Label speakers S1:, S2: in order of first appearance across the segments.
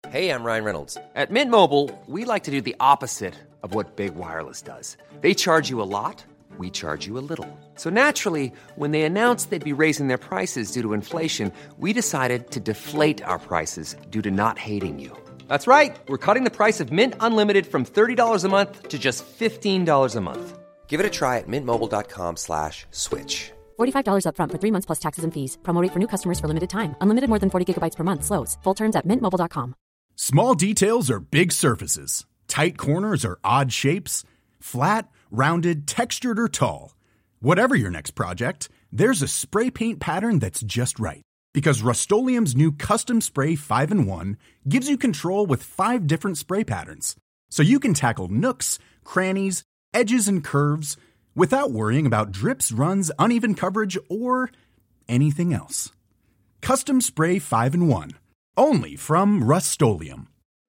S1: Hey, I'm Ryan Reynolds.
S2: At Mint Mobile, we like to do the opposite of what Big Wireless does. They charge you a lot, we charge you a little. So naturally, when they announced they'd be raising their prices due to inflation, we decided to deflate our prices due to not hating you. That's right. We're cutting the price of Mint Unlimited from $30 a month to just $15 a month.
S1: Give it a try at mintmobile.com/switch.
S3: $45 up front for 3 months plus taxes and fees. Promo rate for new customers for limited time. Unlimited more than 40 gigabytes per month. Slows full terms at mintmobile.com.
S4: Small details are big surfaces. Tight corners are odd shapes. Flat, rounded, textured, or tall. Whatever your next project, there's a spray paint pattern that's just right. Because Rust-Oleum's new Custom Spray 5-in-1 gives you control with 5 different spray patterns. So you can tackle nooks, crannies, edges, and curves without worrying about drips, runs, uneven coverage, or anything else. Custom Spray 5-in-1. Only from Rust-Oleum.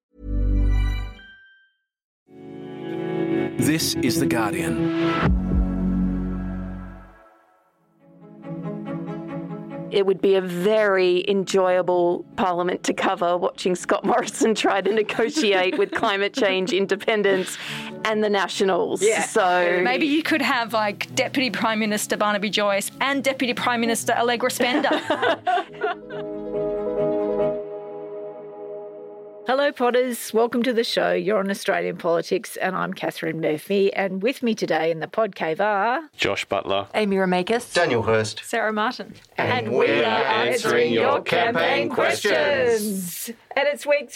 S5: This is The Guardian.
S6: It would be a very enjoyable parliament to cover, watching Scott Morrison try to negotiate with climate change independents and the Nationals.
S7: Yeah.
S6: So
S7: maybe you could have like Deputy Prime Minister Barnaby Joyce and Deputy Prime Minister Allegra Spender.
S8: Hello, Potters. Welcome to the show. You're on Australian Politics, and I'm Catherine Murphy. And with me today in the pod cave are
S9: Josh Butler,
S6: Amy Ramakis,
S10: Daniel Hurst,
S7: Sarah Martin.
S8: And we are answering your campaign questions. And it's week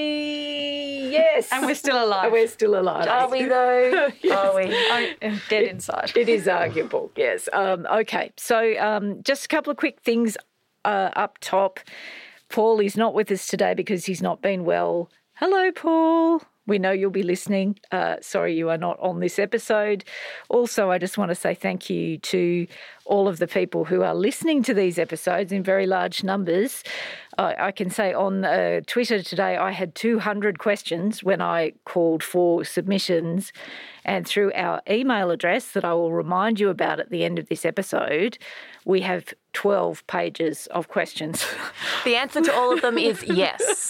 S8: 3. Yes.
S7: And we're still alive.
S8: We're still alive.
S6: Are we though?
S8: Yes.
S6: Are we?
S7: I'm dead inside.
S8: It is arguable, yes. Okay, so just a couple of quick things up top. Paul is not with us today because he's not been well. Hello, Paul. We know you'll be listening. Sorry you are not on this episode. Also, I just want to say thank you to all of the people who are listening to these episodes in very large numbers. I can say on Twitter today I had 200 questions when I called for submissions. And through our email address that I will remind you about at the end of this episode, we have 12 pages of questions.
S6: The answer to all of them is yes.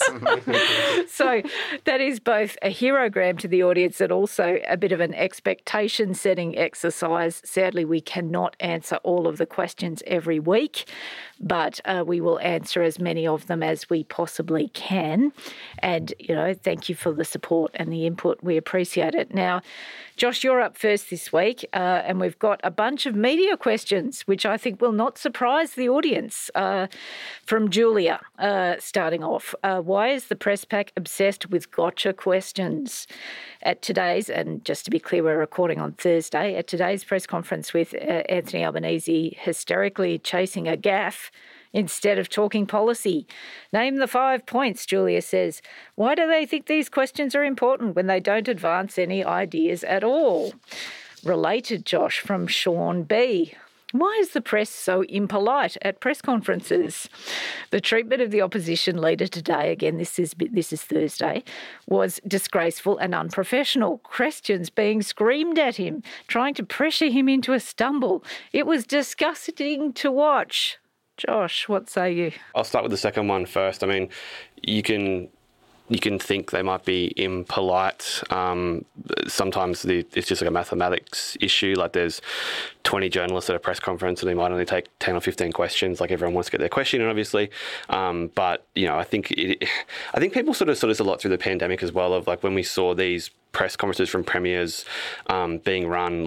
S8: So that is both a herogram to the audience and also a bit of an expectation-setting exercise. Sadly, we cannot answer all of the questions every week, but we will answer as many of them as we possibly can. And, thank you for the support and the input. We appreciate it. Now, Josh, you're up first this week, and we've got a bunch of media questions, which I think will not surprise the audience. From Julia, starting off, why is the press pack obsessed with gotcha questions? At today's, and just to be clear, we're recording on Thursday, at today's press conference with Anthony Albanese hysterically chasing a gaffe instead of talking policy. Name the 5 points, Julia says. Why do they think these questions are important when they don't advance any ideas at all? Related, Josh, from Sean B. Why is the press so impolite at press conferences? The treatment of the opposition leader today, again, this is Thursday, was disgraceful and unprofessional. Questions being screamed at him, trying to pressure him into a stumble. It was disgusting to watch. Josh, what say you?
S9: I'll start with the second one first. I mean, you can think they might be impolite. Sometimes it's just like a mathematics issue. Like there's 20 journalists at a press conference and they might only take 10 or 15 questions. Like everyone wants to get their question in, obviously. But I think people sort of saw this a lot through the pandemic as well. Of like when we saw these press conferences from premiers being run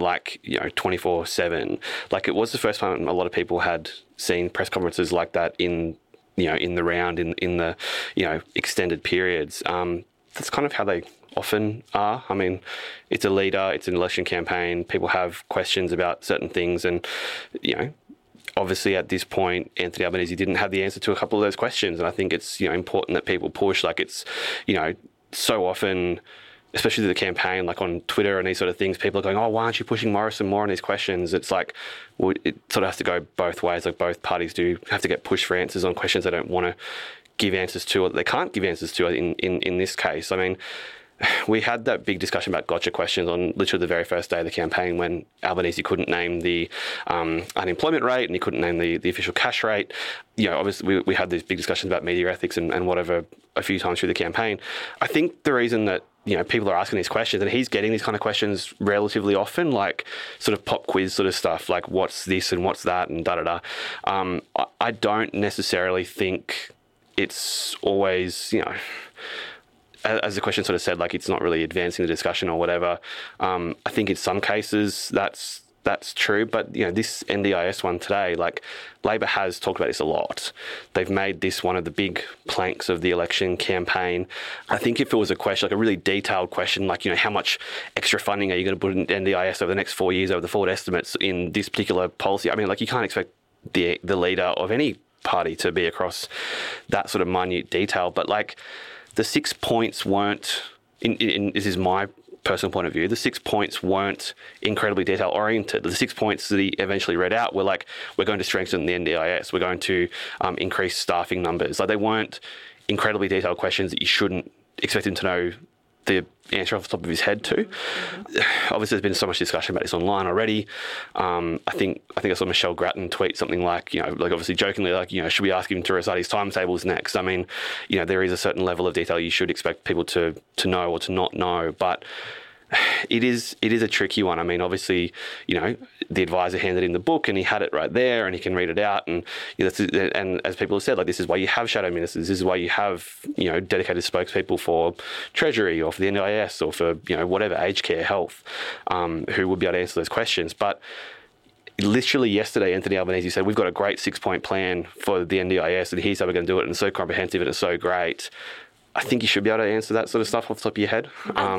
S9: 24/7. Like it was the first time a lot of people had seen press conferences like that in the round, in the extended periods. That's kind of how they often are. I mean, it's a leader, it's an election campaign, people have questions about certain things, and obviously at this point Anthony Albanese didn't have the answer to a couple of those questions, and I think it's important that people push. Like it's so often, especially the campaign, like on Twitter and these sort of things, people are going, oh, why aren't you pushing Morrison more on these questions? It's like, well, it sort of has to go both ways. Like both parties do have to get pushed for answers on questions they don't want to give answers to, or they can't give answers to in this case. I mean, we had that big discussion about gotcha questions on literally the very first day of the campaign when Albanese couldn't name the unemployment rate and he couldn't name the official cash rate. Obviously we had these big discussions about media ethics and whatever a few times through the campaign. I think the reason that people are asking these questions, and he's getting these kind of questions relatively often, like sort of pop quiz sort of stuff, like what's this and what's that and da-da-da. I don't necessarily think it's always, as the question sort of said, like it's not really advancing the discussion or whatever. I think in some cases that's true, but this NDIS one today, like Labor has talked about this a lot. They've made this one of the big planks of the election campaign. I think if it was a question, like a really detailed question, like how much extra funding are you going to put in NDIS over the next 4 years over the forward estimates in this particular policy? I mean, like you can't expect the leader of any party to be across that sort of minute detail, but like the 6 points weren't. This is my personal point of view, the 6 points weren't incredibly detail oriented. The 6 points that he eventually read out were like, we're going to strengthen the NDIS, we're going to increase staffing numbers. Like they weren't incredibly detailed questions that you shouldn't expect him to know the answer off the top of his head to. Mm-hmm. Obviously, there's been so much discussion about this online already. I think I saw Michelle Grattan tweet something like, like obviously jokingly, like, should we ask him to recite his timetables next? I mean, there is a certain level of detail you should expect people to know or to not know, but it is a tricky one. I mean, obviously, the advisor handed him the book and he had it right there and he can read it out. And and as people have said, like this is why you have shadow ministers. This is why you have dedicated spokespeople for Treasury or for the NDIS or for whatever, aged care, health, who would be able to answer those questions. But literally yesterday, Anthony Albanese said, we've got a great 6-point plan for the NDIS and here's how we're going to do it, and it's so comprehensive and it's so great. I think you should be able to answer that sort of stuff off the top of your head.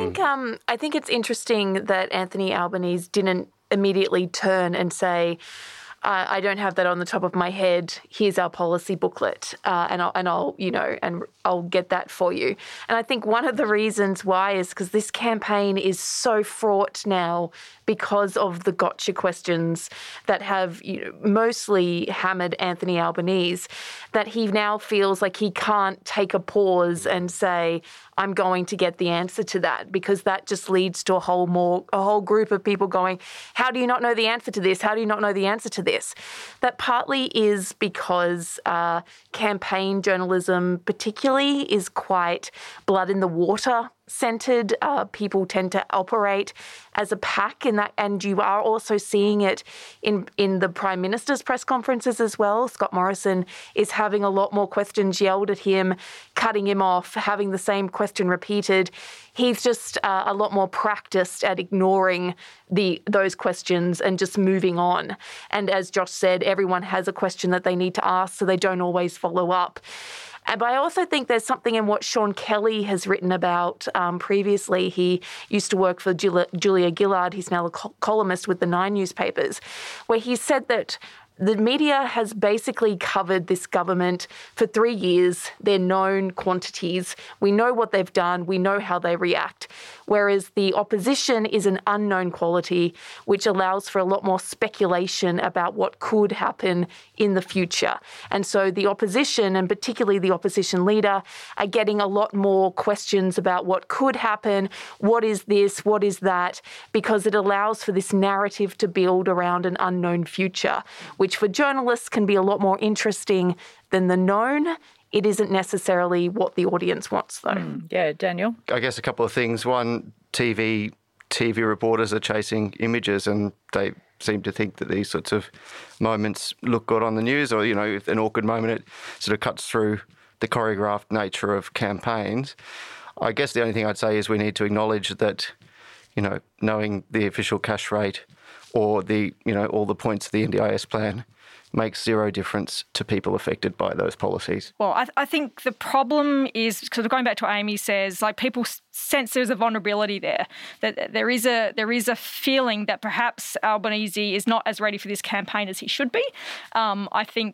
S6: I think it's interesting that Anthony Albanese didn't immediately turn and say, I don't have that on the top of my head. Here's our policy booklet, and I'll get that for you. And I think one of the reasons why is because this campaign is so fraught now because of the gotcha questions that have mostly hammered Anthony Albanese, that he now feels like he can't take a pause and say, I'm going to get the answer to that, because that just leads to a whole group of people going, how do you not know the answer to this? How do you not know the answer to this? That partly is because campaign journalism particularly is quite blood in the water centred. People tend to operate as a pack in that, and you are also seeing it in the Prime Minister's press conferences as well. Scott Morrison is having a lot more questions yelled at him, cutting him off, having the same question repeated. He's just a lot more practiced at ignoring those questions and just moving on. And as Josh said, everyone has a question that they need to ask, so they don't always follow up. But I also think there's something in what Sean Kelly has written about previously. He used to work for Julia Gillard. He's now a columnist with the Nine newspapers, where he said that the media has basically covered this government for 3 years. They're known quantities. We know what they've done. We know how they react. Whereas the opposition is an unknown quality, which allows for a lot more speculation about what could happen in the future. And so the opposition, and particularly the opposition leader, are getting a lot more questions about what could happen, what is this, what is that, because it allows for this narrative to build around an unknown future, which for journalists can be a lot more interesting than the known. It isn't necessarily what the audience wants, though.
S8: Yeah, Daniel?
S1: I guess a couple of things. One, TV reporters are chasing images, and they seem to think that these sorts of moments look good on the news, or, if an awkward moment, it sort of cuts through the choreographed nature of campaigns. I guess the only thing I'd say is we need to acknowledge that, knowing the official cash rate or all the points of the NDIS plan makes zero difference to people affected by those policies.
S7: Well, I think the problem is, sort of going back to what Amy says, like people sense there's a vulnerability there, that there is a feeling that perhaps Albanese is not as ready for this campaign as he should be. I think,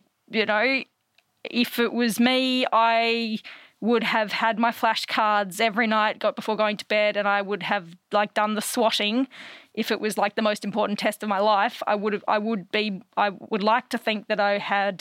S7: if it was me, I would have had my flashcards every night before going to bed, and I would have done the swatting. If it was the most important test of my life, I would like to think that I had,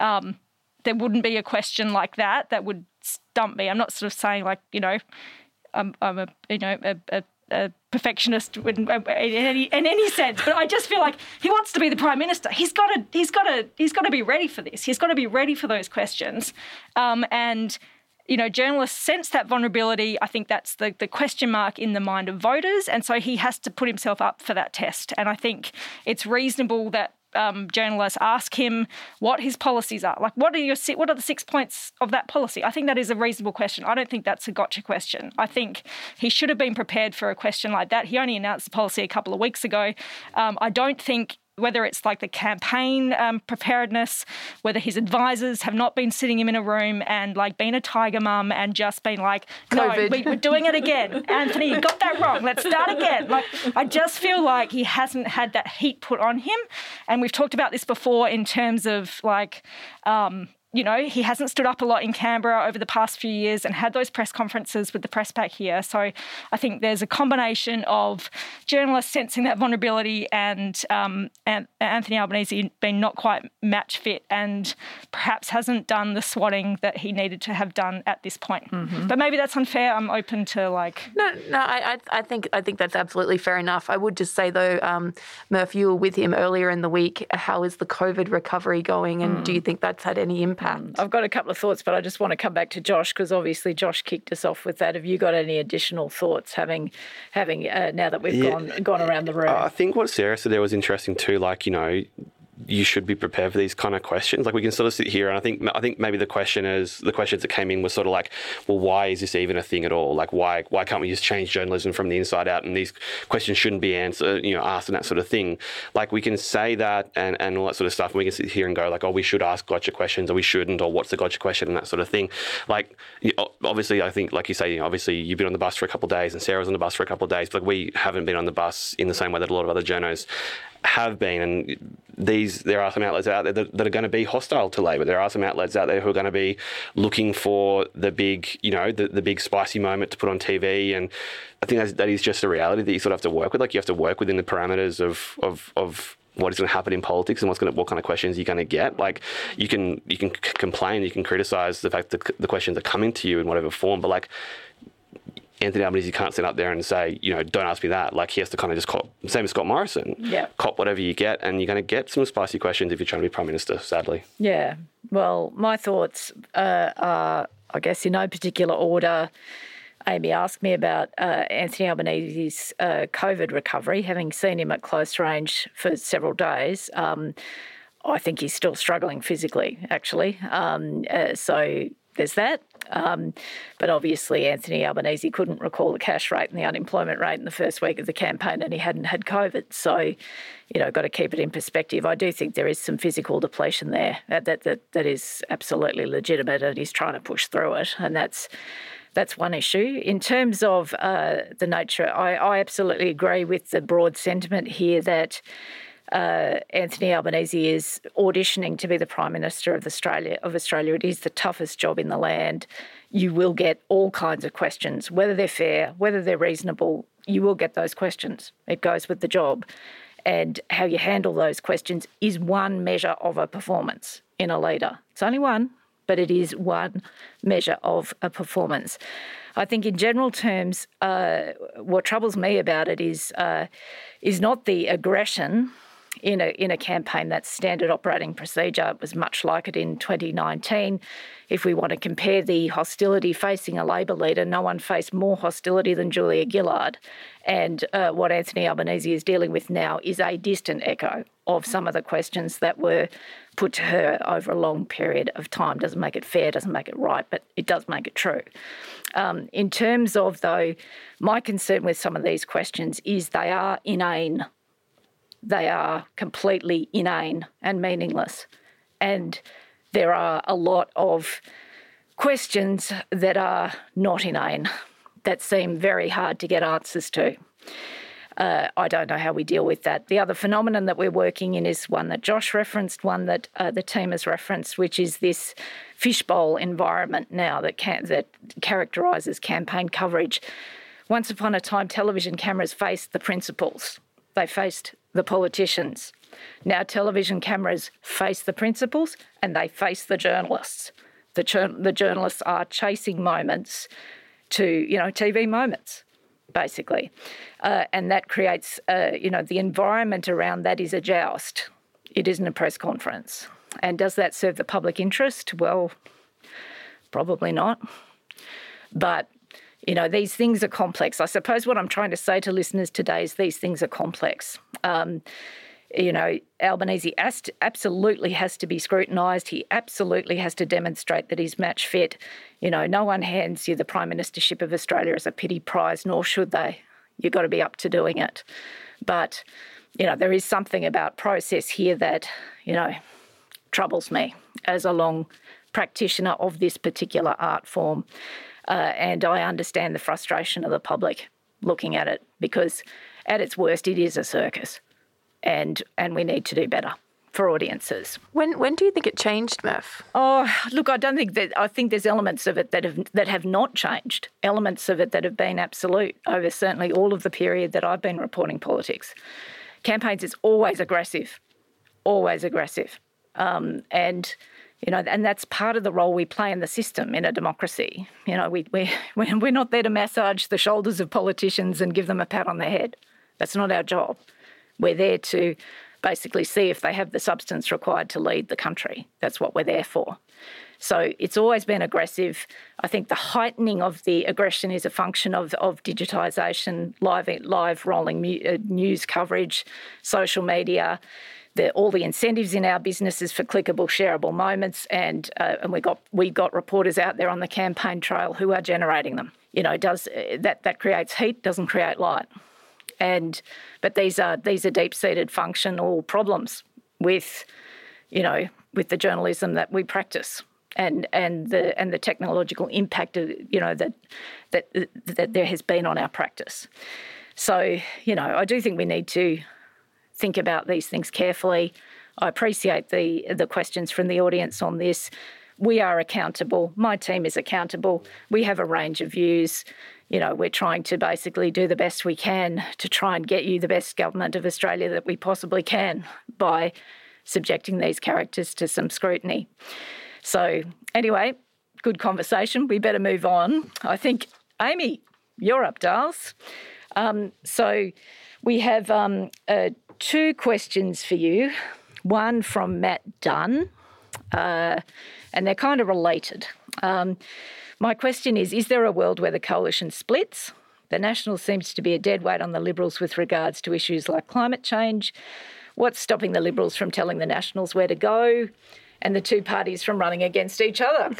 S7: there wouldn't be a question like that would stump me. I'm not sort of saying a perfectionist in any sense, but I just feel like he wants to be the Prime Minister. He's got to be ready for this. He's got to be ready for those questions, and. Journalists sense that vulnerability. I think that's the question mark in the mind of voters. And so he has to put himself up for that test. And I think it's reasonable that journalists ask him what his policies are. Like, what are the 6 points of that policy? I think that is a reasonable question. I don't think that's a gotcha question. I think he should have been prepared for a question like that. He only announced the policy a couple of weeks ago. I don't think whether it's like the campaign preparedness, whether his advisors have not been sitting him in a room and like been a tiger mum and just been like, no, we're doing it again. Anthony, you got that wrong. Let's start again. Like, I just feel like he hasn't had that heat put on him. And we've talked about this before in terms of like, he hasn't stood up a lot in Canberra over the past few years and had those press conferences with the press pack here. So I think there's a combination of journalists sensing that vulnerability and Anthony Albanese being not quite match fit and perhaps hasn't done the swatting that he needed to have done at this point. Mm-hmm. But maybe that's unfair. I'm open to like...
S6: No, I think that's absolutely fair enough. I would just say though, Murph, you were with him earlier in the week. How is the COVID recovery going and do you think that's had any impact?
S8: I've got a couple of thoughts, but I just want to come back to Josh because obviously Josh kicked us off with that. Have you got any additional thoughts having now that we've gone around the room?
S9: I think what Sarah said there was interesting too, like, you should be prepared for these kind of questions. Like, we can sort of sit here and I think maybe the questions that came in was sort of like, well, why is this even a thing at all? Like, why can't we just change journalism from the inside out and these questions shouldn't be asked and that sort of thing. Like, we can say that and all that sort of stuff, and we can sit here and go like, oh, we should ask gotcha questions or we shouldn't, or what's the gotcha question and that sort of thing. Like, obviously, I think, like you say, obviously you've been on the bus for a couple of days and Sarah's on the bus for a couple of days, but like, we haven't been on the bus in the same way that a lot of other journos have been, and there are some outlets out there that are going to be hostile to Labor. There are some outlets out there who are going to be looking for the big, the big spicy moment to put on TV, and I think that is just a reality that you sort of have to work with. Like, you have to work within the parameters of what is going to happen in politics and what kind of questions you're going to get. Like, you can complain, you can criticise the fact that the questions are coming to you in whatever form, but like, Anthony Albanese can't sit up there and say, don't ask me that. Like, he has to kind of just cop, same as Scott Morrison, cop whatever you get, and you're going to get some spicy questions if you're trying to be Prime Minister, sadly.
S8: Yeah. Well, my thoughts are, I guess, in no particular order. Amy asked me about Anthony Albanese's COVID recovery. Having seen him at close range for several days, I think he's still struggling physically, actually. So there's that. But obviously Anthony Albanese couldn't recall the cash rate and the unemployment rate in the first week of the campaign, and he hadn't had COVID. So, got to keep it in perspective. I do think there is some physical depletion there that is absolutely legitimate, and he's trying to push through it, and that's one issue. In terms of the nature, I absolutely agree with the broad sentiment here that Anthony Albanese is auditioning to be the Prime Minister of Australia. It is the toughest job in the land. You will get all kinds of questions, whether they're fair, whether they're reasonable. You will get those questions. It goes with the job. And how you handle those questions is one measure of a performance in a leader. It's only one, but it is one measure of a performance. I think in general terms, what troubles me about it is not the aggression in a campaign. That's standard operating procedure. It was much like it in 2019. If we want to compare the hostility facing a Labor leader, no one faced more hostility than Julia Gillard. And what Anthony Albanese is dealing with now is a distant echo of some of the questions that were put to her over a long period of time. Doesn't make it fair, doesn't make it right, but it does make it true. In terms of, though, my concern with some of these questions is they are inane. They are completely inane and meaningless. And there are a lot of questions that are not inane, that seem very hard to get answers to. I don't know how we deal with that. The other phenomenon that we're working in is one that Josh referenced, one that the team has referenced, which is this fishbowl environment now that characterises campaign coverage. Once upon a time, television cameras faced the principals. They faced the politicians. Now television cameras face the principals and they face the journalists. The journalists are chasing moments to, TV moments, basically. And that creates, the environment around that is a joust. It isn't a press conference. And does that serve the public interest? Well, probably not. But, these things are complex. I suppose what I'm trying to say to listeners today is these things are complex. Albanese absolutely has to be scrutinised. He absolutely has to demonstrate that he's match fit. No one hands you the Prime Ministership of Australia as a pity prize, nor should they. You've got to be up to doing it. But, there is something about process here that, troubles me as a long practitioner of this particular art form. And I understand the frustration of the public looking at it, because at its worst, it is a circus. And we need to do better for audiences.
S6: When do you think it changed, Murph?
S8: Oh, look, I think there's elements of it that have not changed, elements of it that have been absolute over certainly all of the period that I've been reporting politics. Campaigns is always aggressive. And that's part of the role we play in the system in a democracy. We're not there to massage the shoulders of politicians and give them a pat on the head. That's not our job. We're there to basically see if they have the substance required to lead the country. That's what we're there for. So it's always been aggressive. I think the heightening of the aggression is a function of digitisation, live rolling news coverage, social media, all the incentives in our businesses for clickable, shareable moments, and we got reporters out there on the campaign trail who are generating them. That creates heat, doesn't create light. But these are deep-seated functional problems with the journalism that we practice and the technological impact that there has been on our practice. So I do think we need to think about these things carefully. I appreciate the questions from the audience on this. We are accountable. My team is accountable. We have a range of views. We're trying to basically do the best we can to try and get you the best government of Australia that we possibly can by subjecting these characters to some scrutiny. So anyway, good conversation. We better move on. I think, Amy, you're up, Darls. So we have two questions for you. One from Matt Dunn, and they're kind of related. My question is there a world where the coalition splits? The Nationals seems to be a dead weight on the Liberals with regards to issues like climate change. What's stopping the Liberals from telling the Nationals where to go and the two parties from running against each other?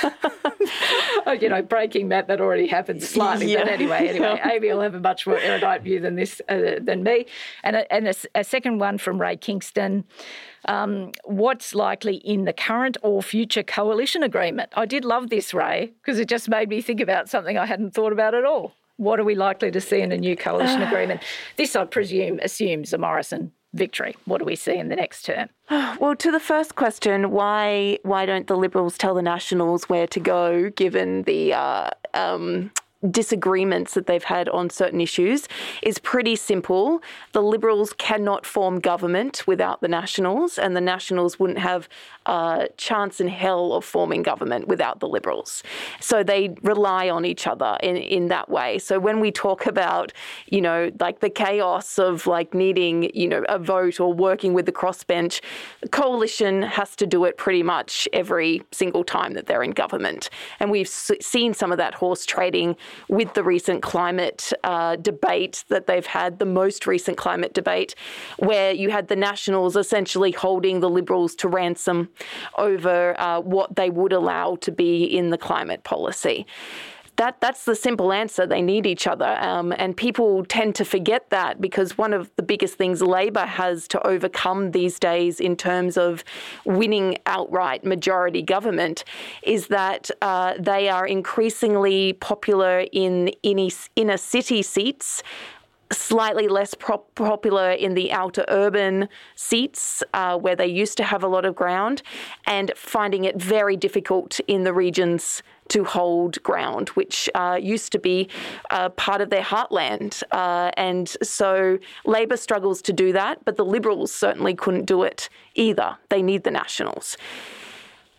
S8: Breaking Matt, that already happened slightly. Yeah. But anyway, Amy will have a much more erudite view than this, than me. And a second one from Ray Kingston. What's likely in the current or future coalition agreement? I did love this, Ray, because it just made me think about something I hadn't thought about at all. What are we likely to see in a new coalition agreement? This, I presume, assumes a Morrison victory. What do we see in the next term?
S6: Well, to the first question, why don't the Liberals tell the Nationals where to go, given the disagreements that they've had on certain issues, is pretty simple. The Liberals cannot form government without the Nationals, and the Nationals wouldn't have a chance in hell of forming government without the Liberals. So they rely on each other in that way. So when we talk about, like the chaos of like needing, a vote or working with the crossbench, the coalition has to do it pretty much every single time that they're in government. And we've seen some of that horse trading with the recent climate debate that they've had, the most recent climate debate, where you had the Nationals essentially holding the Liberals to ransom over what they would allow to be in the climate policy. That's the simple answer. They need each other. And people tend to forget that, because one of the biggest things Labor has to overcome these days in terms of winning outright majority government is that they are increasingly popular in inner city seats, slightly less popular in the outer urban seats where they used to have a lot of ground, and finding it very difficult in the regions to hold ground, which used to be part of their heartland. And so Labor struggles to do that, but the Liberals certainly couldn't do it either. They need the Nationals.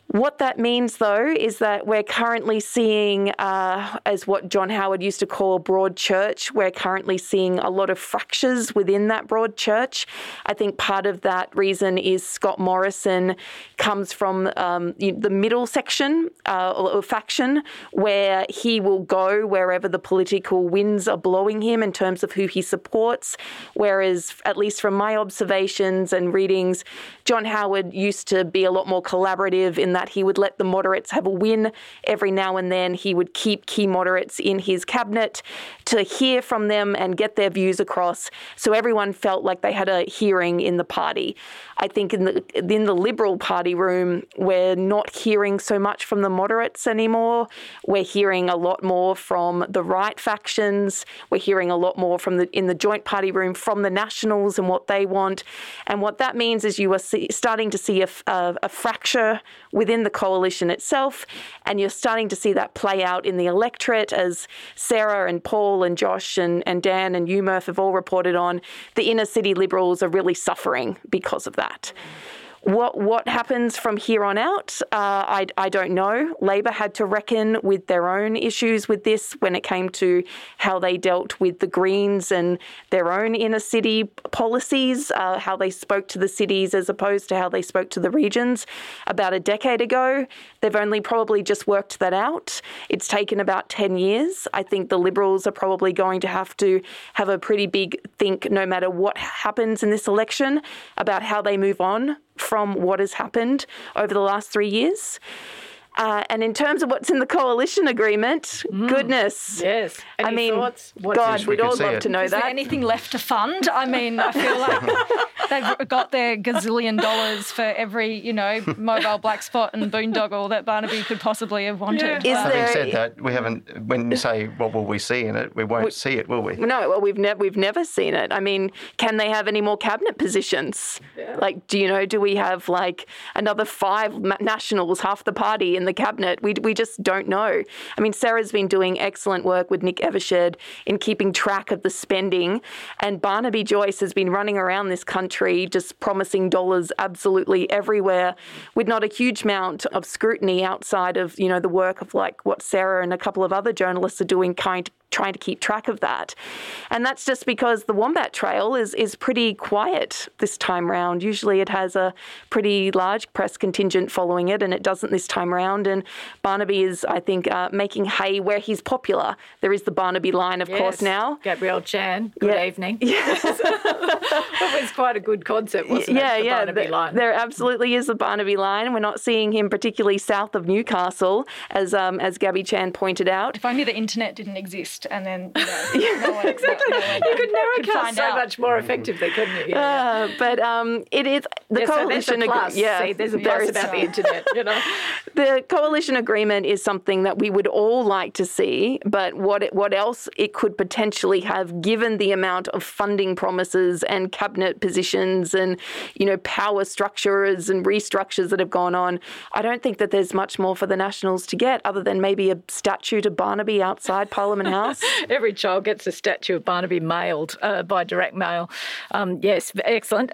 S6: What that means, though, is that we're currently seeing, as what John Howard used to call broad church, we're currently seeing a lot of fractures within that broad church. I think part of that reason is Scott Morrison comes from the middle section or faction, where he will go wherever the political winds are blowing him in terms of who he supports, whereas, at least from my observations and readings, John Howard used to be a lot more collaborative in that he would let the moderates have a win every now and then. He would keep key moderates in his cabinet to hear from them and get their views across, so everyone felt like they had a hearing in the party. I think in the Liberal Party room, we're not hearing so much from the moderates anymore. We're hearing a lot more from the right factions. We're hearing a lot more in the joint party room from the Nationals and what they want. And what that means is you are starting to see a fracture within the coalition itself, and you're starting to see that play out in the electorate, as Sarah and Paul and Josh and Dan and you, Murph, have all reported on. The inner city Liberals are really suffering because of that. What happens from here on out, I don't know. Labor had to reckon with their own issues with this when it came to how they dealt with the Greens and their own inner city policies, how they spoke to the cities as opposed to how they spoke to the regions about a decade ago. They've only probably just worked that out. It's taken about 10 years. I think the Liberals are probably going to have a pretty big think, no matter what happens in this election, about how they move on from what has happened over the last 3 years. And in terms of what's in the coalition agreement, goodness.
S8: Yes. Any thoughts?
S6: God, we'd all love to know
S7: Is there
S6: that.
S7: anything left to fund? I mean, I feel like they've got their gazillion dollars for every, mobile black spot and boondoggle that Barnaby could possibly have wanted.
S6: Yeah.
S1: Having said that, we haven't. When you say what will we see in it, we won't see it, will we?
S6: No, well, we've never seen it. I mean, can they have any more cabinet positions? Yeah. Like, do we have like another 5 Nationals, half the party in the cabinet? We just don't know. I mean, Sarah's been doing excellent work with Nick Evershed in keeping track of the spending, and Barnaby Joyce has been running around this country just promising dollars absolutely everywhere with not a huge amount of scrutiny outside of, the work of like what Sarah and a couple of other journalists are doing, trying to keep track of that. And that's just because the Wombat Trail is pretty quiet this time round. Usually it has a pretty large press contingent following it, and it doesn't this time round. And Barnaby is, I think, making hay where he's popular. There is the Barnaby line, of course, now.
S8: Gabrielle Chan, good evening.
S6: Yes.
S8: It was quite a good concept, wasn't it? The Barnaby line.
S6: There absolutely is the Barnaby line. We're not seeing him particularly south of Newcastle, as Gabby Chan pointed out.
S7: If only the internet didn't exist, and then
S8: exactly. You could narrowcast so much more effectively, couldn't you?
S6: But it is the coalition.
S8: See, there's a plus about the internet.
S6: The coalition agreement is something that we would all like to see, but what else it could potentially have, given the amount of funding promises and cabinet positions and power structures and restructures that have gone on, I don't think that there's much more for the Nationals to get other than maybe a statue to Barnaby outside Parliament House.
S8: Every child gets a statue of Barnaby mailed by direct mail. Yes, excellent.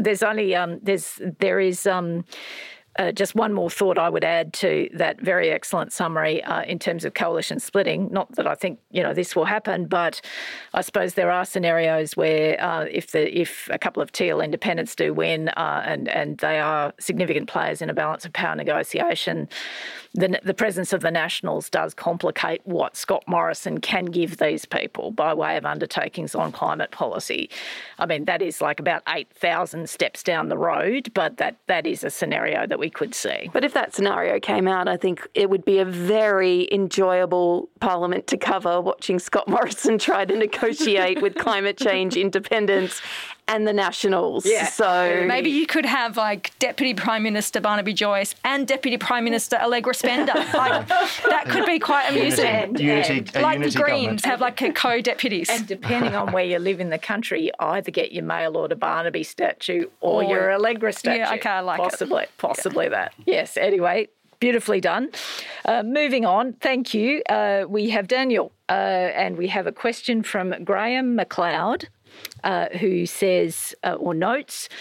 S8: There is just one more thought I would add to that very excellent summary in terms of coalition splitting. Not that I think this will happen, but I suppose there are scenarios where if a couple of TL independents do win and they are significant players in a balance of power negotiation, the presence of the Nationals does complicate what Scott Morrison can give these people by way of undertakings on climate policy. I mean, that is like about 8,000 steps down the road, but that is a scenario that we could see.
S6: But if that scenario came out, I think it would be a very enjoyable parliament to cover, watching Scott Morrison try to negotiate with climate change independents and the Nationals.
S8: Yeah.
S7: So maybe you could have like Deputy Prime Minister Barnaby Joyce and Deputy Prime Minister Allegra Spender. That could be quite amusing. Like the Greens have like a co-deputies.
S8: And depending on where you live in the country, you either get your mail order Barnaby statue or your Allegra statue.
S7: Yeah, okay, I like it.
S8: Possibly that. Yes, anyway. Beautifully done. Moving on, thank you. We have Daniel and we have a question from Graham McLeod who says or notes,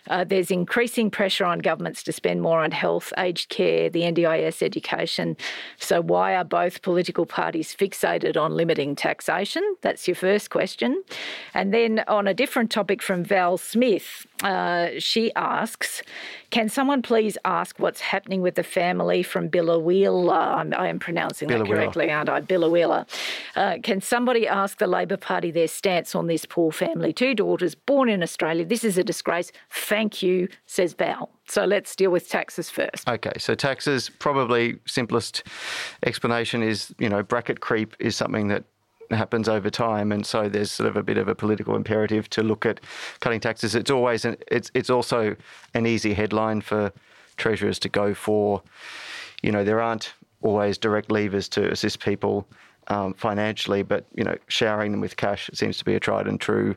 S8: There's increasing pressure on governments to spend more on health, aged care, the NDIS, education. So why are both political parties fixated on limiting taxation? That's your first question. And then on a different topic from Val Smith, she asks, can someone please ask what's happening with the family from Biloela? I am pronouncing that correctly, aren't I? Biloela. Can somebody ask the Labor Party their stance on this poor family? 2 daughters born in Australia. This is a disgrace. Thank you, says Val. So let's deal with taxes first.
S1: Okay, so taxes, probably simplest explanation is, bracket creep is something that happens over time, and so there's sort of a bit of a political imperative to look at cutting taxes. It's always it's also an easy headline for treasurers to go for. There aren't always direct levers to assist people financially, but showering them with cash seems to be a tried and true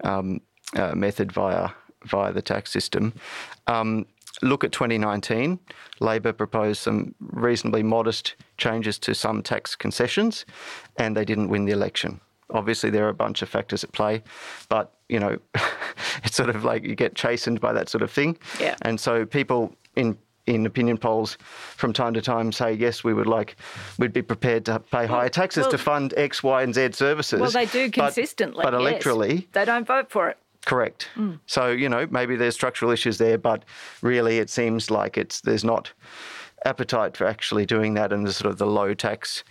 S1: method via the tax system. Look at 2019. Labor proposed some reasonably modest changes to some tax concessions, and they didn't win the election. Obviously, there are a bunch of factors at play, but, it's sort of like you get chastened by that sort of thing.
S8: Yeah.
S1: And so people in opinion polls from time to time say, yes, we'd be prepared to pay higher taxes to fund X, Y and Z services.
S8: Well, they do consistently.
S1: But electorally,
S8: they don't vote for it.
S1: Correct. So, maybe there's structural issues there, but really it seems like there's not appetite for actually doing that, and the low tax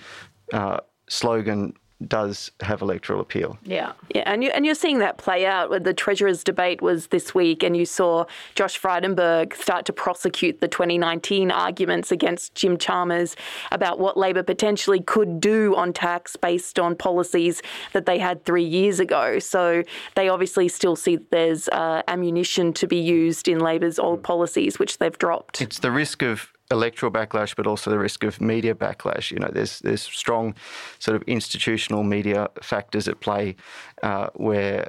S1: slogan does have electoral appeal.
S8: Yeah.
S6: Yeah, and you're seeing that play out. The Treasurers' debate was this week, and you saw Josh Frydenberg start to prosecute the 2019 arguments against Jim Chalmers about what Labor potentially could do on tax based on policies that they had 3 years ago. So they obviously still see that there's ammunition to be used in Labor's old policies, which they've dropped.
S1: It's the risk of electoral backlash, but also the risk of media backlash. There's strong sort of institutional media factors at play where,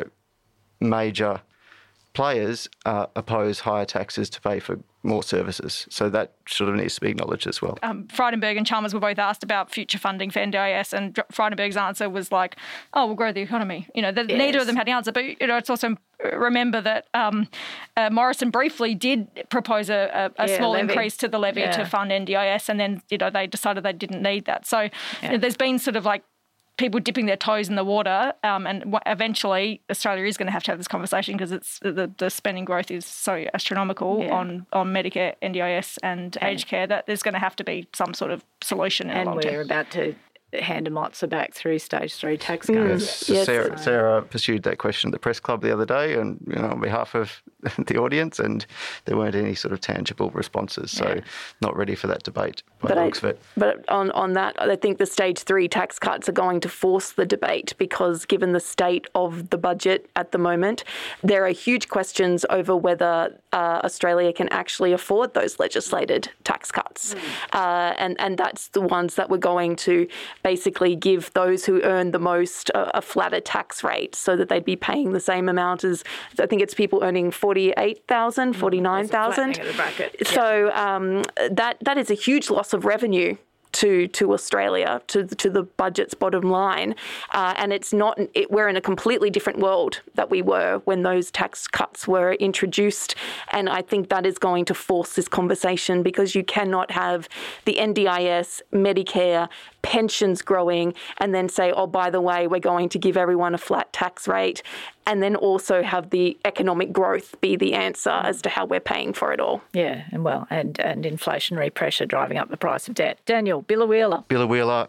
S1: major players oppose higher taxes to pay for more services. So that sort of needs to be acknowledged as well.
S7: Frydenberg and Chalmers were both asked about future funding for NDIS, and Frydenberg's answer was like, oh, we'll grow the economy. Neither of them had the answer. But, it's also remember that Morrison briefly did propose a small levy increase to the levy to fund NDIS, and then, they decided they didn't need that. So there's been sort of like people dipping their toes in the water, and eventually Australia is going to have this conversation because it's the spending growth is so astronomical on Medicare, NDIS and aged care that there's going to have to be some sort of solution in the long term.
S8: And we're about to hand Motza back through stage 3 tax cuts.
S1: Yes. Sarah pursued that question at the press club the other day, and on behalf of the audience, and there weren't any sort of tangible responses. So not ready for that debate by the looks of it.
S6: But on that, I think the stage 3 tax cuts are going to force the debate, because given the state of the budget at the moment, there are huge questions over whether Australia can actually afford those legislated tax cuts. And that's the ones that we're going to basically give those who earn the most a flatter tax rate, so that they'd be paying the same amount as, I think it's people earning 48,000, 49,000. So that is a huge loss of revenue to Australia, to the budget's bottom line. And we're in a completely different world that we were when those tax cuts were introduced. And I think that is going to force this conversation, because you cannot have the NDIS, Medicare, pensions growing, and then say, oh, by the way, we're going to give everyone a flat tax rate, and then also have the economic growth be the answer as to how we're paying for it all.
S8: Yeah, and inflationary pressure driving up the price of debt. Daniel, Biloela,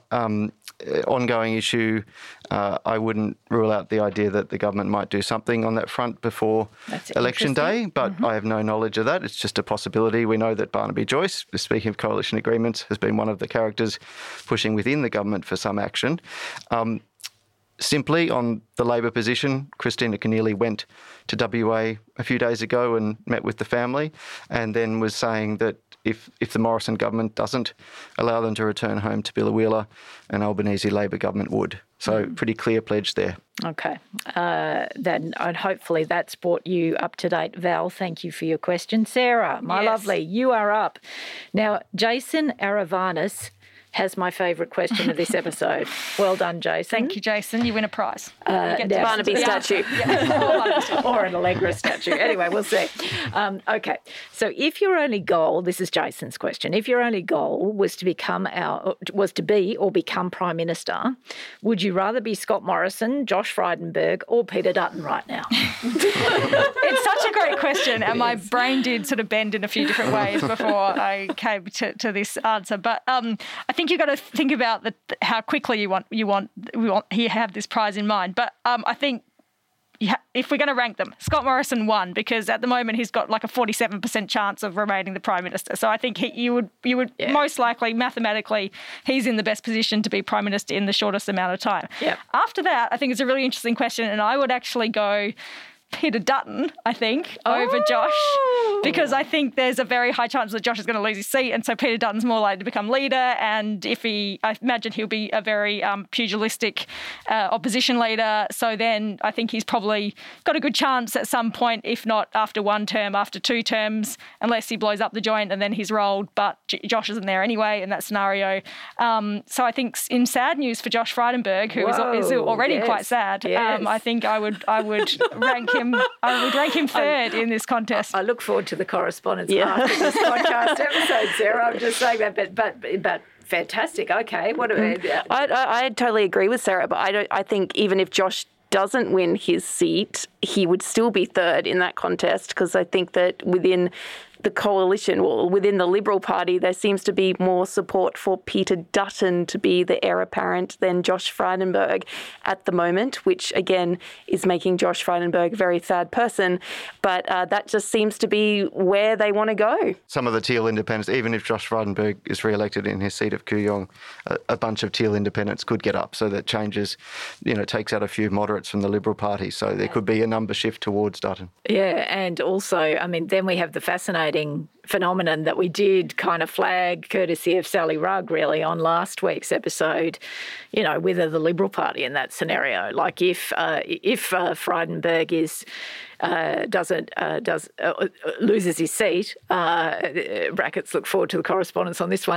S1: ongoing issue. I wouldn't rule out the idea that the government might do something on that front before election day, but I have no knowledge of that. It's just a possibility. We know that Barnaby Joyce, speaking of coalition agreements, has been one of the characters pushing within the government for some action. Simply on the Labor position, Christina Keneally went to WA a few days ago and met with the family, and then was saying that if the Morrison government doesn't allow them to return home to Biloela, an Albanese Labor government would. So pretty clear pledge there.
S8: Okay. Then hopefully that's brought you up to date. Val, thank you for your question. Sarah, my lovely, you are up. Now, Jason Aravanis has my favourite question of this episode. Well done, Jason.
S7: Thank you, Jason. You win a prize.
S6: Barnaby statue.
S8: Or an Allegra statue. Anyway, we'll see. Okay. So if your only goal, this is Jason's question, if your only goal was to become Prime Minister, would you rather be Scott Morrison, Josh Frydenberg, or Peter Dutton right now?
S7: It's such a great question, and my brain did sort of bend in a few different ways before I came to this answer. But I think you've got to think about how quickly you have this prize in mind. But I think if we're going to rank them, Scott Morrison won because at the moment he's got like a 47% chance of remaining the Prime Minister. So I think you would most likely, mathematically, he's in the best position to be Prime Minister in the shortest amount of time.
S8: Yep.
S7: After that, I think it's a really interesting question, and I would actually go Peter Dutton, I think, over Josh, because I think there's a very high chance that Josh is going to lose his seat, and so Peter Dutton's more likely to become leader, and I imagine he'll be a very pugilistic opposition leader, so then I think he's probably got a good chance at some point, if not after one term, after two terms, unless he blows up the joint and then he's rolled, but Josh isn't there anyway in that scenario. So I think in sad news for Josh Frydenberg, who is already quite sad, I think I would rank him. I would rank him third in this contest.
S8: I look forward to the correspondence after this podcast episode, Sarah. I'm just saying that, but fantastic. Okay, what about?
S6: I totally agree with Sarah, but I think even if Josh doesn't win his seat, he would still be third in that contest, because I think that within the coalition, or within the Liberal Party, there seems to be more support for Peter Dutton to be the heir apparent than Josh Frydenberg at the moment, which again is making Josh Frydenberg a very sad person. But that just seems to be where they want to go.
S1: Some of the Teal independents, even if Josh Frydenberg is re-elected in his seat of Kooyong, a bunch of Teal independents could get up. So that changes, takes out a few moderates from the Liberal Party. So there could be a number shift towards Dutton.
S8: Yeah, and also, then we have the fascinating phenomenon that we did kind of flag, courtesy of Sally Rugg, really, on last week's episode, whether the Liberal Party in that scenario, like if Frydenberg loses his seat, brackets, look forward to the correspondence on this one,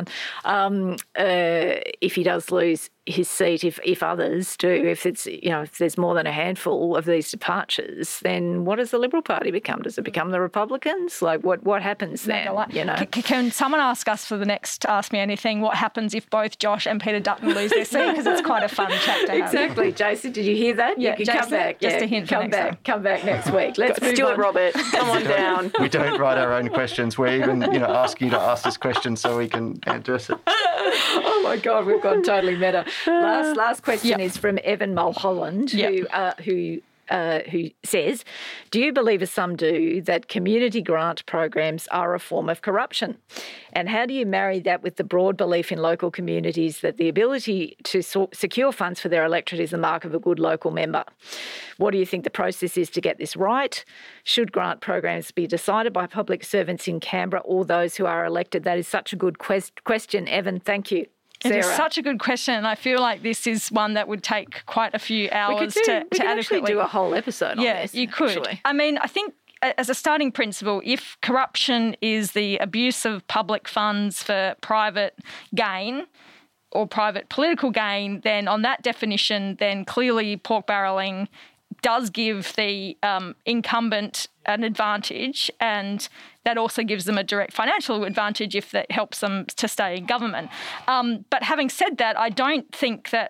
S8: if he does lose his seat, if others do, if there's more than a handful of these departures, then what does the Liberal Party become? Does it become the Republicans? Like what happens then?
S7: Can someone ask us for the next Ask Me Anything, what happens if both Josh and Peter Dutton lose their seat? Because it's quite a fun chat to have.
S8: Exactly. Jason, did you hear that?
S7: Yeah,
S8: you can
S7: Jason,
S8: come back.
S7: Just a hint for next time.
S8: Come back next week. Let's move
S6: do
S8: on.
S6: it, Robert. Come on down.
S1: We don't write our own questions. We even, ask you to ask this question so we can address it.
S8: Oh my God, we've gone totally meta. Last question is from Evan Mulholland, who says, do you believe, as some do, that community grant programs are a form of corruption? And how do you marry that with the broad belief in local communities that the ability to secure funds for their electorate is the mark of a good local member? What do you think the process is to get this right? Should grant programs be decided by public servants in Canberra or those who are elected? That is such a good question, Evan. Thank you. Sarah.
S7: It is such a good question, and I feel like this is one that would take quite a few hours to adequately
S8: do a whole episode on this.
S7: Yeah, you could.
S8: Actually.
S7: I think as a starting principle, if corruption is the abuse of public funds for private gain or private political gain, then on that definition, then clearly pork barrelling does give the incumbent an advantage, and that also gives them a direct financial advantage if that helps them to stay in government. But having said that, I don't think that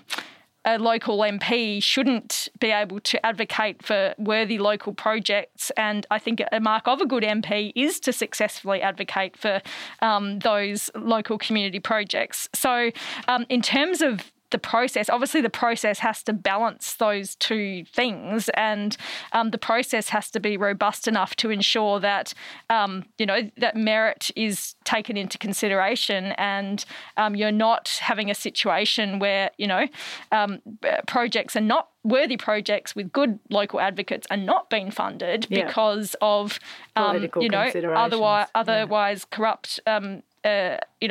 S7: a local MP shouldn't be able to advocate for worthy local projects, and I think a mark of a good MP is to successfully advocate for those local community projects. So in terms of the process, obviously the process has to balance those two things, and the process has to be robust enough to ensure that, that merit is taken into consideration, and you're not having a situation where, projects are not worthy projects with good local advocates are not being funded because of, otherwise corrupt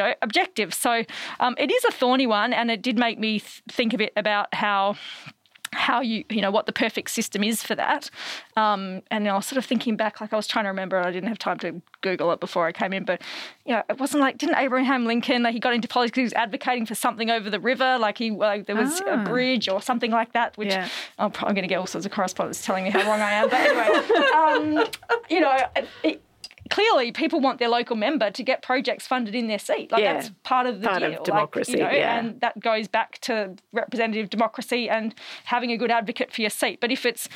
S7: objectives. So it is a thorny one, and it did make me think a bit about how how what the perfect system is for that. And I was sort of thinking back, like I was trying to remember, I didn't have time to Google it before I came in, but, it wasn't like, didn't Abraham Lincoln, he got into politics because he was advocating for something over the river, there was a bridge or something like that, which I'm going to get all sorts of correspondents telling me how wrong I am. But anyway, clearly, people want their local member to get projects funded in their seat. That's part of the deal.
S8: Of democracy,
S7: And that goes back to representative democracy and having a good advocate for your seat. But if it's,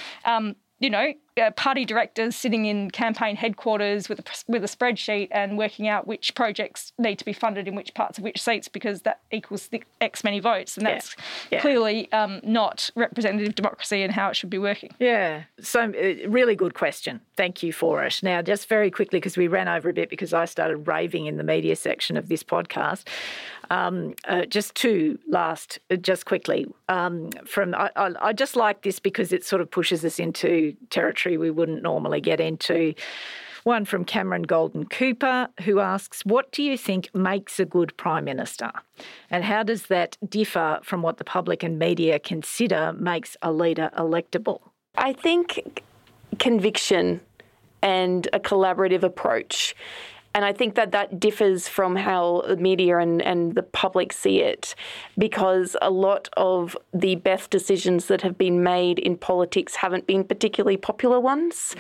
S7: party directors sitting in campaign headquarters with a spreadsheet and working out which projects need to be funded in which parts of which seats because that equals X many votes, and that's clearly not representative democracy and how it should be working.
S8: Yeah. So really good question. Thank you for it. Now, just very quickly, because we ran over a bit because I started raving in the media section of this podcast, just two last, just quickly. I just like this because it sort of pushes us into territory we wouldn't normally get into. One from Cameron Golden Cooper, who asks, what do you think makes a good Prime Minister? And how does that differ from what the public and media consider makes a leader electable?
S6: I think conviction and a collaborative approach. And I think that differs from how the media and the public see it, because a lot of the best decisions that have been made in politics haven't been particularly popular ones.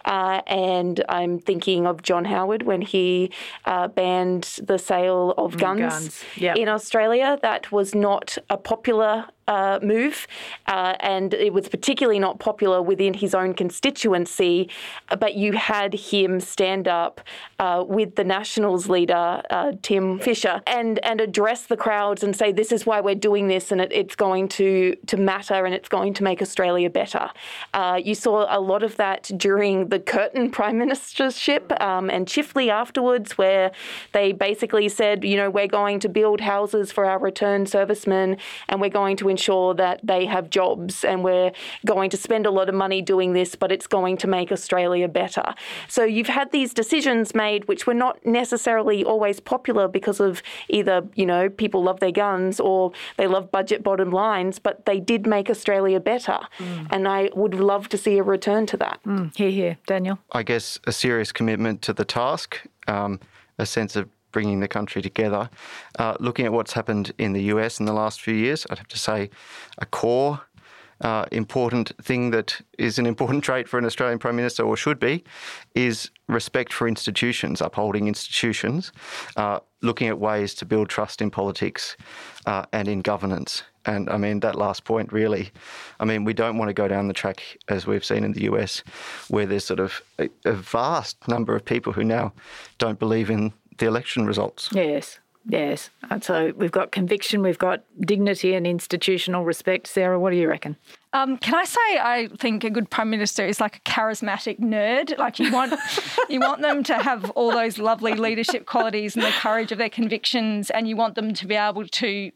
S6: And I'm thinking of John Howard when he banned the sale of guns. In Australia. That was not a popular move, and it was particularly not popular within his own constituency, but you had him stand up with the Nationals leader, Tim Fischer, and address the crowds and say, this is why we're doing this, and it's going to matter and it's going to make Australia better. You saw a lot of that during the Curtin Prime Ministership and Chifley afterwards, where they basically said, we're going to build houses for our returned servicemen and we're going to ensure that they have jobs, and we're going to spend a lot of money doing this, but it's going to make Australia better. So you've had these decisions made which were not necessarily always popular because of either, people love their guns or they love budget bottom lines, but they did make Australia better. And I would love to see a return to that.
S8: Here, Daniel.
S1: I guess a serious commitment to the task, a sense of bringing the country together. Looking at what's happened in the US in the last few years, I'd have to say a core important thing that is an important trait for an Australian Prime Minister, or should be, is respect for institutions, upholding institutions, looking at ways to build trust in politics and in governance. And I mean, that last point really, we don't want to go down the track as we've seen in the US, where there's sort of a vast number of people who now don't believe in the election results.
S8: Yes. And so we've got conviction, we've got dignity and institutional respect. Sarah, what do you reckon?
S7: Can I say I think a good Prime Minister is like a charismatic nerd. Like you want them to have all those lovely leadership qualities and the courage of their convictions, and you want them to be able to,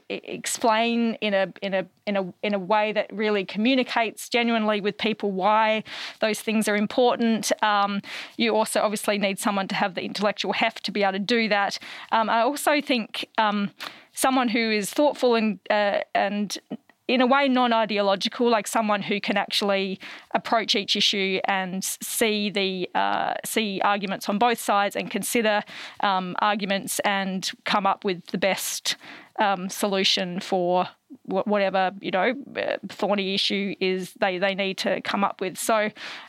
S7: explain in a way that really communicates genuinely with people why those things are important. You also obviously need someone to have the intellectual heft to be able to do that. I also think someone who is thoughtful and in a way non-ideological, like someone who can actually approach each issue and see arguments on both sides and consider arguments and come up with the best solution for whatever thorny issue is they need to come up with. So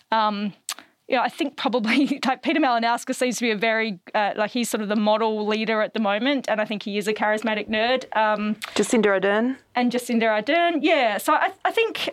S7: I think probably Peter Malinauskas seems to be a very, he's sort of the model leader at the moment, and I think he is a charismatic nerd.
S6: Jacinda Ardern.
S7: And Jacinda Ardern, yeah. So I think,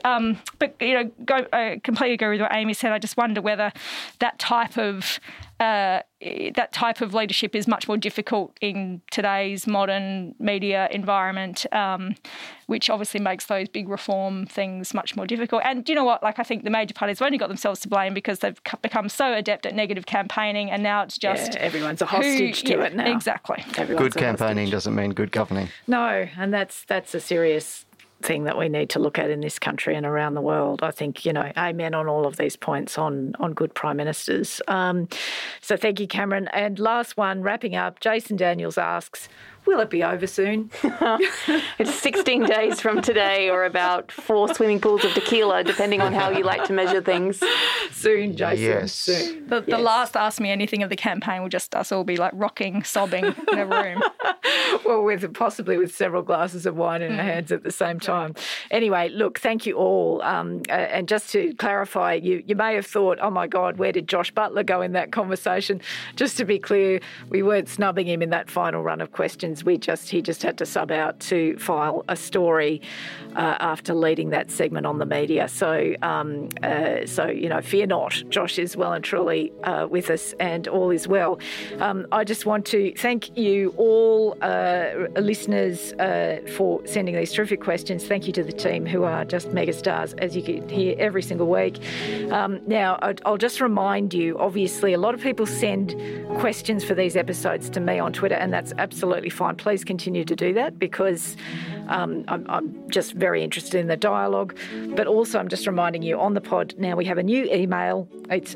S7: I completely agree with what Amy said. I just wonder whether that type of leadership is much more difficult in today's modern media environment, which obviously makes those big reform things much more difficult. And do you know what? I think the major parties have only got themselves to blame because they've become so adept at negative campaigning, and now it's just
S8: everyone's a hostage to it now.
S7: Exactly.
S1: Good campaigning doesn't mean good governing.
S8: No, and that's a serious thing that we need to look at in this country and around the world. I think, amen on all of these points on good Prime Ministers. So thank you, Cameron. And last one, wrapping up, Jason Daniels asks, Will it be over soon?
S6: It's 16 days from today, or about 4 swimming pools of tequila, depending on how you like to measure things.
S8: Soon, Jason.
S1: Yes.
S8: Soon.
S7: The last Ask Me Anything of the campaign will just us all be like rocking, sobbing in a room.
S8: Well, possibly with several glasses of wine in our hands at the same time. Anyway, look, thank you all. And just to clarify, you may have thought, oh my God, where did Josh Butler go in that conversation? Just to be clear, we weren't snubbing him in that final run of questions. He just had to sub out to file a story after leading that segment on the media. So fear not. Josh is well and truly with us, and all is well. I just want to thank you all, listeners, for sending these terrific questions. Thank you to the team who are just megastars, as you can hear every single week. Now, I'll just remind you, obviously, a lot of people send questions for these episodes to me on Twitter, and that's absolutely fine. Please continue to do that, because I'm just very interested in the dialogue. But also, I'm just reminding you, on the pod now we have a new email. It's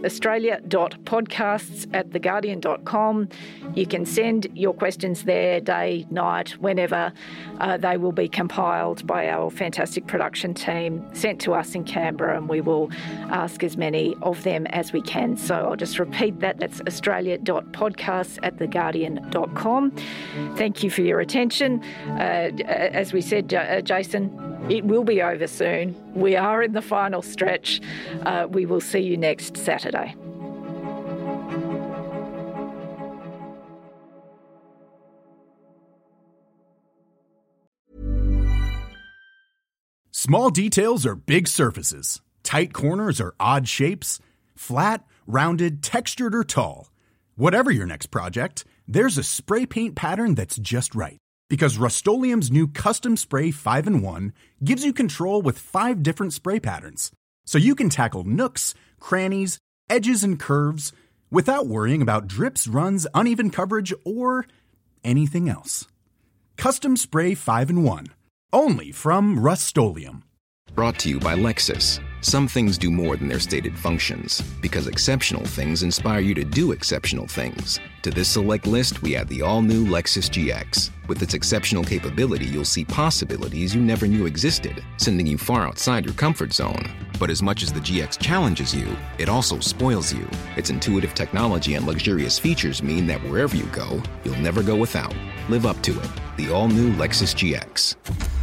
S8: australia.podcasts@theguardian.com. You can send your questions there, day, night, whenever. They will be compiled by our fantastic production team, sent to us in Canberra, and we will ask as many of them as we can. So I'll just repeat that. That's australia.podcasts@theguardian.com. Thank you for your attention. As we said, Jason, it will be over soon. We are in the final stretch. We will see you next Saturday.
S4: Small details are big surfaces. Tight corners are odd shapes. Flat, rounded, textured, or tall. Whatever your next project, there's a spray paint pattern that's just right. Because Rust-Oleum's new Custom Spray 5-in-1 gives you control with 5 different spray patterns. So you can tackle nooks, crannies, edges, and curves without worrying about drips, runs, uneven coverage, or anything else. Custom Spray 5-in-1. Only from Rust-Oleum.
S10: Brought to you by Lexus. Some things do more than their stated functions, because exceptional things inspire you to do exceptional things. To this select list, we add the all-new Lexus GX. With its exceptional capability, you'll see possibilities you never knew existed, sending you far outside your comfort zone. But as much as the GX challenges you, it also spoils you. Its intuitive technology and luxurious features mean that wherever you go, you'll never go without. Live up to it. The all-new Lexus GX.